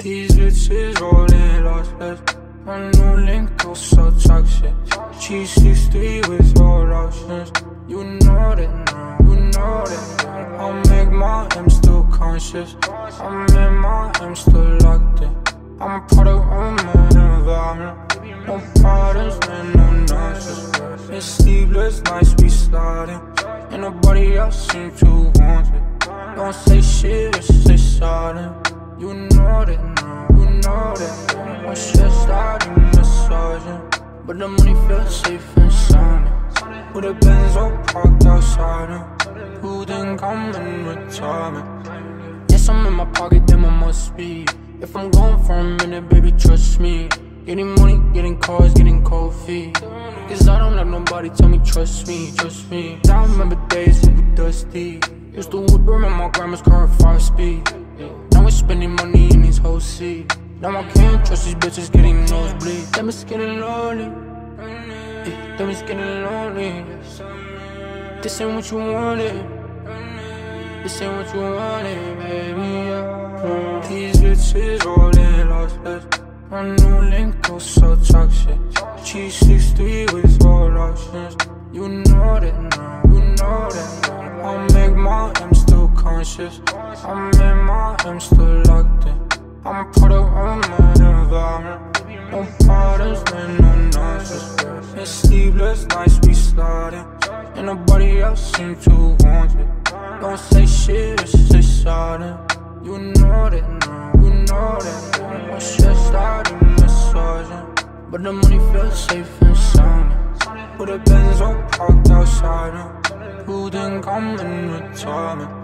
These bitches rolling lossless. My new link goes so toxic. G63 with all options. You know that now, you know that now. I'll make my M still conscious. I'm in my M still locked in. I'm a product of my environment. No problems, man, no nonsense. It's sleepless nights we sliding. Ain't nobody else seem to want it. Don't say shit, just stay silent. You know that now, you know that now. I'm stressed out and massaging, but the money feels safe and sound. With the Benz all parked outside him. Who think I'm in retirement? Yes, I'm in my pocket, then I must be. If I'm gone for a minute, baby, trust me. Getting money, getting cars, getting cold feet. Cause I don't let nobody tell me trust me, trust me. I remember days we were dusty. Used to whip around my grandma's car at 5-speed. Now we're spending money in these whole seat. Now I can't trust these bitches getting nosebleed. Them is getting lonely, them is getting lonely. This ain't what you wanted, this ain't what you wanted, baby. These bitches rolling lossless. My new link goes so toxic. G63 with all options. You know that now, you know that now. I'll make my M still conscious. I'm in my M still locked in. I'm a product of my environment. No problems, man, no nonsense. It's sleepless nights we sliding. Ain't nobody else seem to want it. Don't say shit, just stay silent. You know that now, you know that now. I'm stressed out and massaging, but the money feels safe and sound. With the Benz all parked outside him. Who think I'm in retirement?